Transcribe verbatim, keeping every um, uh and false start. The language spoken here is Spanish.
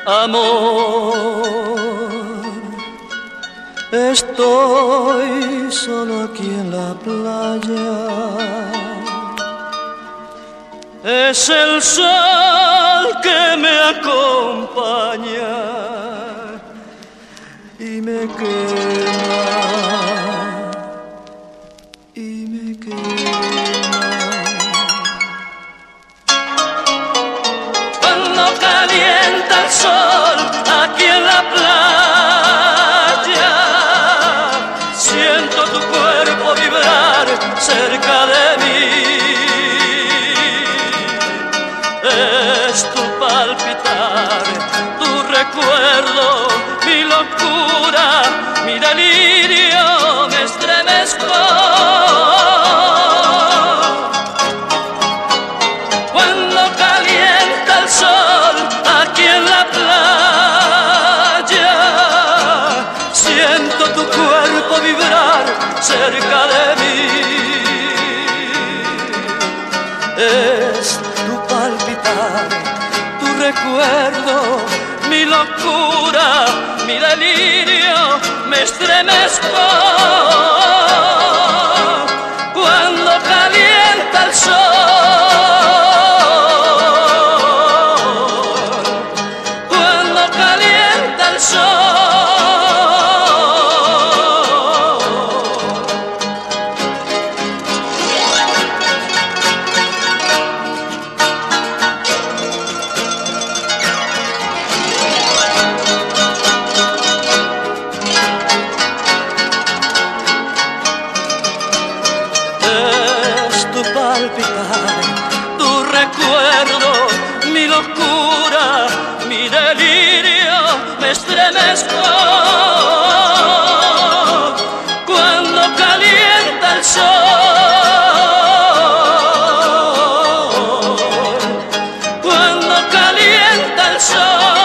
Amor, estoy solo aquí en la playa. Es el sol que me acompaña y me quema, y me quema. Cuando calienta el sol aquí en la playa, siento tu cuerpo vibrar cerca de mí. Es tu palpitar, tu recuerdo, mi locura, mi delirio, me estremezco. Cuando calienta el sol aquí en la playa, siento tu cuerpo vibrar cerca de mí. Es tu palpitar, tu recuerdo, mi locura, mi delirio, me estremezco. Cuando calienta el sol, cuando calienta el sol. Tu palpitar, tu recuerdo, mi locura, mi delirio, me estremezco. Cuando calienta el sol, cuando calienta el sol.